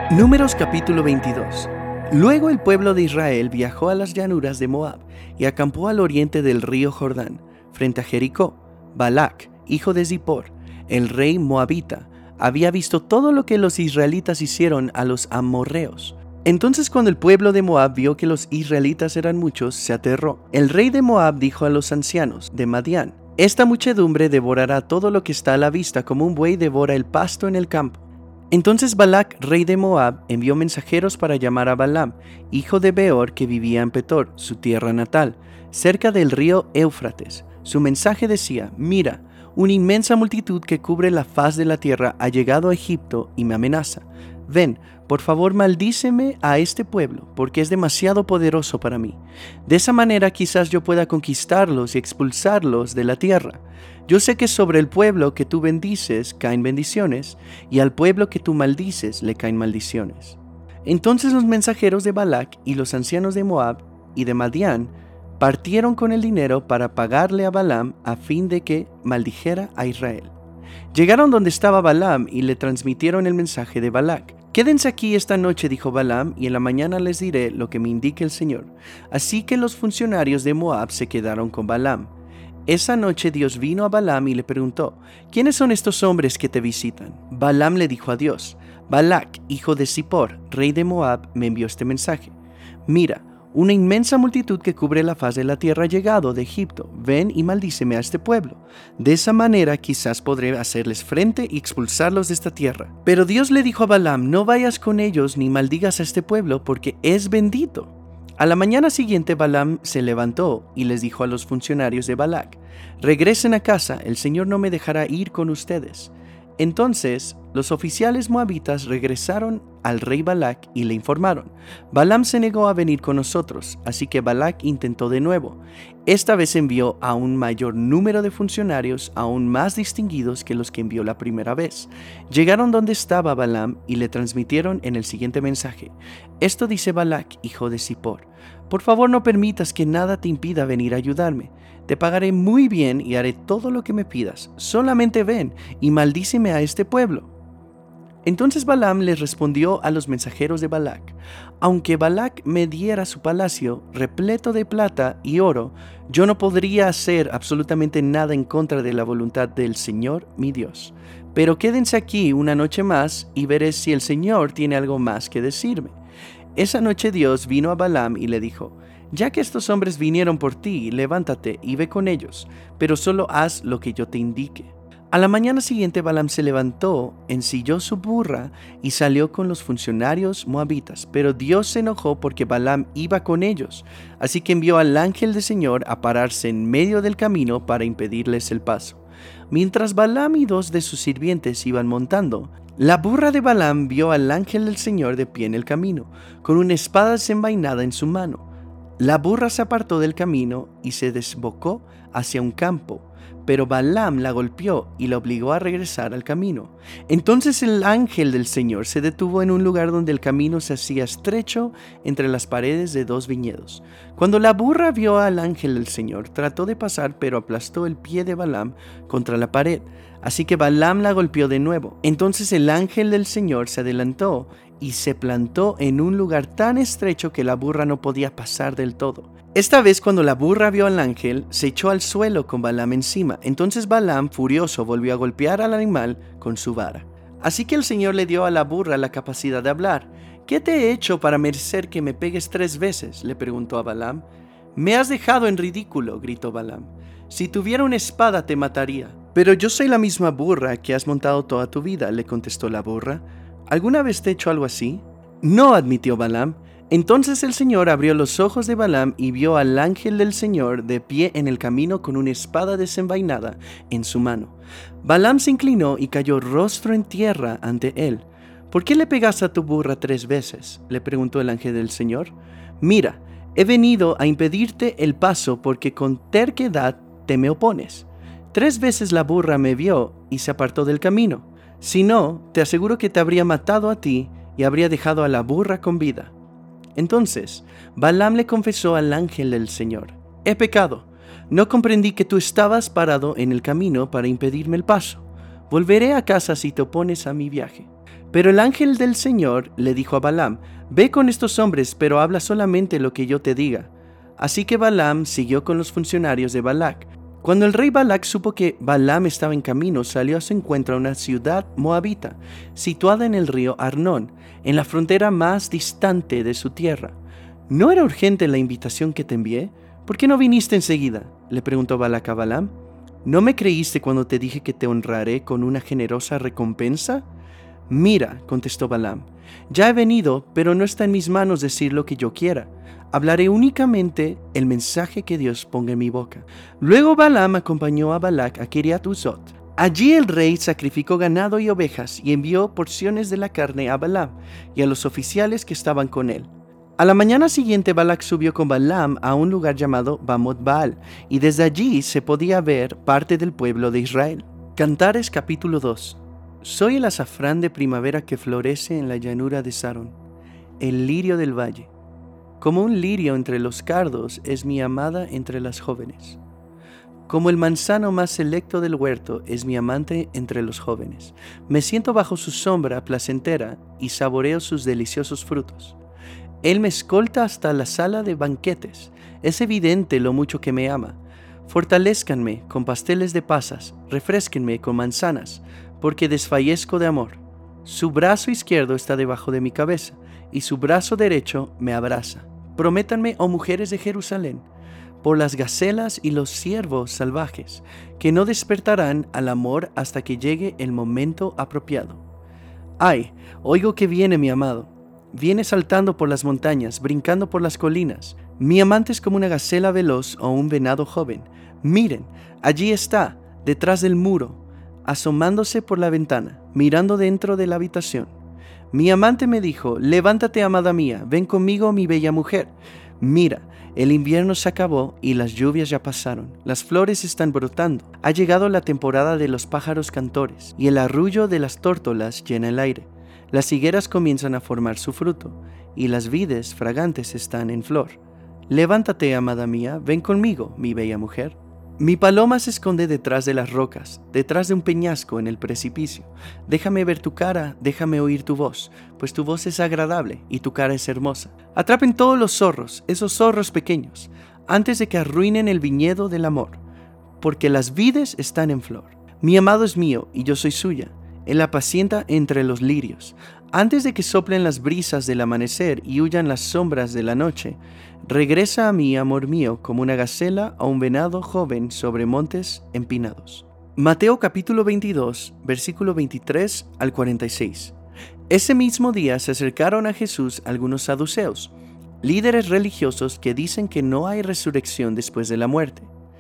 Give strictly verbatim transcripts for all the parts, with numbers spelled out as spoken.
Números capítulo veintidós. Luego el pueblo de Israel viajó a las llanuras de Moab y acampó al oriente del río Jordán, frente a Jericó. Balac, hijo de Zippor, el rey moabita, había visto todo lo que los israelitas hicieron a los amorreos. Entonces cuando el pueblo de Moab vio que los israelitas eran muchos, se aterró. El rey de Moab dijo a los ancianos de Madián: esta muchedumbre devorará todo lo que está a la vista, como un buey devora el pasto en el campo. Entonces Balac, rey de Moab, envió mensajeros para llamar a Balaam, hijo de Beor, que vivía en Petor, su tierra natal, cerca del río Éufrates. Su mensaje decía: mira, una inmensa multitud que cubre la faz de la tierra ha llegado a Egipto y me amenaza. Ven, por favor, maldíceme a este pueblo, porque es demasiado poderoso para mí. De esa manera quizás yo pueda conquistarlos y expulsarlos de la tierra. Yo sé que sobre el pueblo que tú bendices caen bendiciones, y al pueblo que tú maldices le caen maldiciones. Entonces los mensajeros de Balac y los ancianos de Moab y de Madián partieron con el dinero para pagarle a Balaam a fin de que maldijera a Israel. Llegaron donde estaba Balaam y le transmitieron el mensaje de Balac. Quédense aquí esta noche, dijo Balaam, y en la mañana les diré lo que me indique el Señor. Así que los funcionarios de Moab se quedaron con Balaam. Esa noche Dios vino a Balaam y le preguntó: ¿quiénes son estos hombres que te visitan? Balaam le dijo a Dios: Balac, hijo de Zippor, rey de Moab, me envió este mensaje. Mira, una inmensa multitud que cubre la faz de la tierra ha llegado de Egipto. Ven y maldíceme a este pueblo. De esa manera quizás podré hacerles frente y expulsarlos de esta tierra. Pero Dios le dijo a Balaam: no vayas con ellos ni maldigas a este pueblo, porque es bendito. A la mañana siguiente Balaam se levantó y les dijo a los funcionarios de Balac: regresen a casa, el Señor no me dejará ir con ustedes. Entonces los oficiales moabitas regresaron al rey Balac y le informaron: Balaam se negó a venir con nosotros, así que Balac intentó de nuevo. Esta vez envió a un mayor número de funcionarios, aún más distinguidos que los que envió la primera vez. Llegaron donde estaba Balaam y le transmitieron en el siguiente mensaje: esto dice Balac, hijo de Zippor: por favor no permitas que nada te impida venir a ayudarme. Te pagaré muy bien y haré todo lo que me pidas. Solamente ven y maldíceme a este pueblo. Entonces Balaam les respondió a los mensajeros de Balac: aunque Balac me diera su palacio repleto de plata y oro, yo no podría hacer absolutamente nada en contra de la voluntad del Señor mi Dios. Pero quédense aquí una noche más y veré si el Señor tiene algo más que decirme. Esa noche Dios vino a Balaam y le dijo: ya que estos hombres vinieron por ti, levántate y ve con ellos, pero solo haz lo que yo te indique. A la mañana siguiente Balaam se levantó, ensilló su burra y salió con los funcionarios moabitas, pero Dios se enojó porque Balaam iba con ellos, así que envió al ángel del Señor a pararse en medio del camino para impedirles el paso. Mientras Balaam y dos de sus sirvientes iban montando, la burra de Balaam vio al ángel del Señor de pie en el camino, con una espada desenvainada en su mano. La burra se apartó del camino y se desbocó hacia un campo, pero Balaam la golpeó y la obligó a regresar al camino. Entonces el ángel del Señor se detuvo en un lugar donde el camino se hacía estrecho entre las paredes de dos viñedos. Cuando la burra vio al ángel del Señor, trató de pasar, pero aplastó el pie de Balaam contra la pared. Así que Balaam la golpeó de nuevo. Entonces el ángel del Señor se adelantó y se plantó en un lugar tan estrecho que la burra no podía pasar del todo. Esta vez, cuando la burra vio al ángel, se echó al suelo con Balaam encima. Entonces Balaam, furioso, volvió a golpear al animal con su vara. Así que el Señor le dio a la burra la capacidad de hablar. ¿Qué te he hecho para merecer que me pegues tres veces?, le preguntó a Balaam. Me has dejado en ridículo, gritó Balaam. Si tuviera una espada te mataría. Pero yo soy la misma burra que has montado toda tu vida, le contestó la burra. ¿Alguna vez te he hecho algo así? No, admitió Balaam. Entonces el Señor abrió los ojos de Balaam y vio al ángel del Señor de pie en el camino con una espada desenvainada en su mano. Balaam se inclinó y cayó rostro en tierra ante él. ¿Por qué le pegaste a tu burra tres veces?, le preguntó el ángel del Señor. Mira, he venido a impedirte el paso porque con terquedad te me opones. Tres veces la burra me vio y se apartó del camino. Si no, te aseguro que te habría matado a ti y habría dejado a la burra con vida. Entonces Balaam le confesó al ángel del Señor: he pecado, no comprendí que tú estabas parado en el camino para impedirme el paso. Volveré a casa si te opones a mi viaje. Pero el ángel del Señor le dijo a Balaam: Ve con estos hombres, pero habla solamente lo que yo te diga. Así que Balaam siguió con los funcionarios de Balac. Cuando el rey Balac supo que Balaam estaba en camino, salió a su encuentro a una ciudad moabita, situada en el río Arnón, en la frontera más distante de su tierra. ¿No era urgente la invitación que te envié? ¿Por qué no viniste enseguida?, le preguntó Balac a Balaam. ¿No me creíste cuando te dije que te honraré con una generosa recompensa? Mira, contestó Balaam, ya he venido, pero no está en mis manos decir lo que yo quiera. Hablaré únicamente el mensaje que Dios ponga en mi boca. Luego Balaam acompañó a Balac a Kiriat Uzot. Allí el rey sacrificó ganado y ovejas y envió porciones de la carne a Balaam y a los oficiales que estaban con él. A la mañana siguiente Balac subió con Balaam a un lugar llamado Bamot Baal, y desde allí se podía ver parte del pueblo de Israel. Cantares capítulo dos. Soy el azafrán de primavera que florece en la llanura de Sarón, el lirio del valle. Como un lirio entre los cardos es mi amada entre las jóvenes. Como el manzano más selecto del huerto es mi amante entre los jóvenes. Me siento bajo su sombra placentera y saboreo sus deliciosos frutos. Él me escolta hasta la sala de banquetes. Es evidente lo mucho que me ama. Fortalézcanme con pasteles de pasas, refrésquenme con manzanas, porque desfallezco de amor. Su brazo izquierdo está debajo de mi cabeza, y su brazo derecho me abraza. Prométanme, oh mujeres de Jerusalén, por las gacelas y los ciervos salvajes, que no despertarán al amor hasta que llegue el momento apropiado. Ay, oigo que viene mi amado. Viene saltando por las montañas, brincando por las colinas. Mi amante es como una gacela veloz o un venado joven. Miren, allí está, detrás del muro, asomándose por la ventana, mirando dentro de la habitación. Mi amante me dijo: levántate, amada mía, ven conmigo, mi bella mujer. Mira, el invierno se acabó y las lluvias ya pasaron. Las flores están brotando. Ha llegado la temporada de los pájaros cantores y el arrullo de las tórtolas llena el aire. Las higueras comienzan a formar su fruto y las vides fragantes están en flor. Levántate, amada mía, ven conmigo, mi bella mujer. Mi paloma se esconde detrás de las rocas, detrás de un peñasco en el precipicio. Déjame ver tu cara, déjame oír tu voz, pues tu voz es agradable y tu cara es hermosa. Atrapen todos los zorros, esos zorros pequeños, antes de que arruinen el viñedo del amor, porque las vides están en flor. Mi amado es mío y yo soy suya. Él apacienta entre los lirios. Antes de que soplen las brisas del amanecer y huyan las sombras de la noche, regresa a mí, amor mío, como una gacela o un venado joven sobre montes empinados. Mateo capítulo veintidós, versículo veintitrés al cuarenta y seis. Ese mismo día se acercaron a Jesús algunos saduceos, líderes religiosos que dicen que no hay resurrección después de la muerte.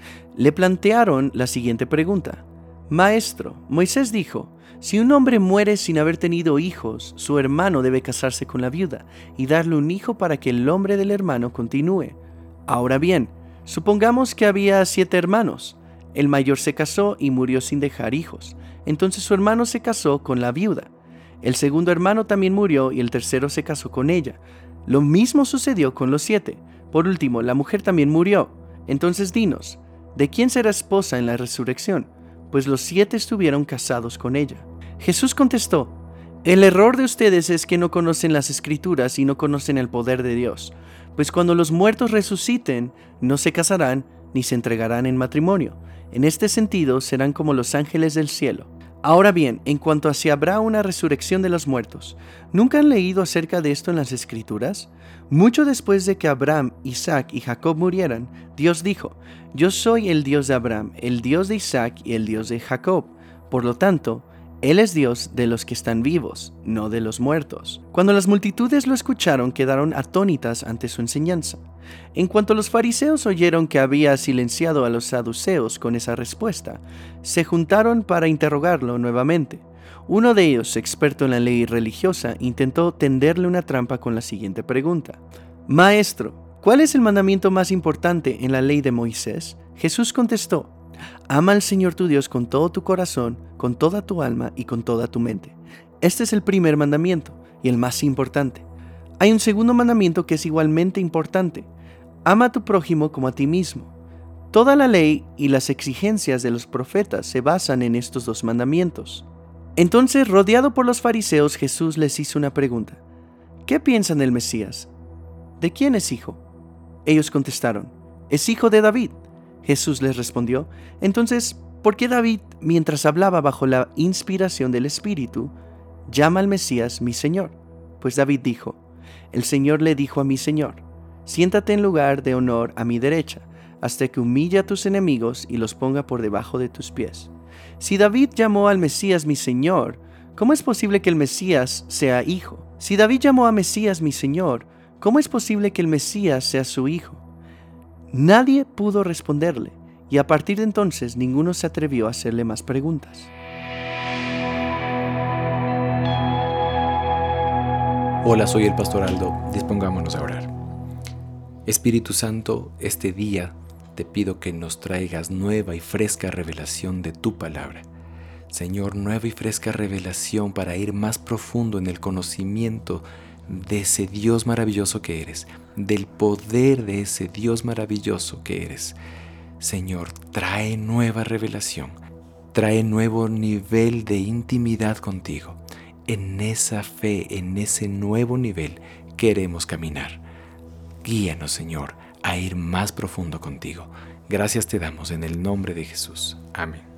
Le plantearon la siguiente pregunta: Maestro, Moisés dijo: si un hombre muere sin haber tenido hijos, su hermano debe casarse con la viuda y darle un hijo para que el nombre del hermano continúe. Ahora bien, supongamos que había siete hermanos. El mayor se casó y murió sin dejar hijos. Entonces su hermano se casó con la viuda. El segundo hermano también murió y el tercero se casó con ella. Lo mismo sucedió con los siete. Por último, la mujer también murió. Entonces dinos, ¿de quién será esposa en la resurrección? Pues los siete estuvieron casados con ella. Jesús contestó: el error de ustedes es que no conocen las Escrituras y no conocen el poder de Dios, pues cuando los muertos resuciten, no se casarán ni se entregarán en matrimonio. En este sentido, serán como los ángeles del cielo. Ahora bien, en cuanto a si habrá una resurrección de los muertos, ¿nunca han leído acerca de esto en las Escrituras? Mucho después de que Abraham, Isaac y Jacob murieran, Dios dijo: yo soy el Dios de Abraham, el Dios de Isaac y el Dios de Jacob. Por lo tanto, Él es Dios de los que están vivos, no de los muertos. Cuando las multitudes lo escucharon, quedaron atónitas ante su enseñanza. En cuanto los fariseos oyeron que había silenciado a los saduceos con esa respuesta, se juntaron para interrogarlo nuevamente. Uno de ellos, experto en la ley religiosa, intentó tenderle una trampa con la siguiente pregunta: Maestro, ¿cuál es el mandamiento más importante en la ley de Moisés? Jesús contestó: ama al Señor tu Dios con todo tu corazón, con toda tu alma y con toda tu mente. Este es el primer mandamiento y el más importante. Hay un segundo mandamiento que es igualmente importante: ama a tu prójimo como a ti mismo. Toda la ley y las exigencias de los profetas se basan en estos dos mandamientos. Entonces, rodeado por los fariseos, Jesús les hizo una pregunta. ¿Qué piensan del Mesías? ¿De quién es hijo? Ellos contestaron, es hijo de David. Jesús les respondió, entonces, ¿por qué David, mientras hablaba bajo la inspiración del Espíritu, llama al Mesías mi Señor? Pues David dijo, el Señor le dijo a mi Señor, siéntate en lugar de honor a mi derecha, hasta que humille a tus enemigos y los ponga por debajo de tus pies. Si David llamó al Mesías mi Señor, ¿cómo es posible que el Mesías sea hijo? Si David llamó a Mesías mi Señor, ¿cómo es posible que el Mesías sea su hijo? Nadie pudo responderle, y a partir de entonces ninguno se atrevió a hacerle más preguntas. Hola, soy el Pastor Aldo. Dispongámonos a orar. Espíritu Santo, este día te pido que nos traigas nueva y fresca revelación de tu palabra. Señor, nueva y fresca revelación para ir más profundo en el conocimiento de ese Dios maravilloso que eres, del poder de ese Dios maravilloso que eres. Señor, trae nueva revelación, trae nuevo nivel de intimidad contigo. En esa fe, en ese nuevo nivel queremos caminar. Guíanos, Señor, a ir más profundo contigo. Gracias te damos en el nombre de Jesús. Amén.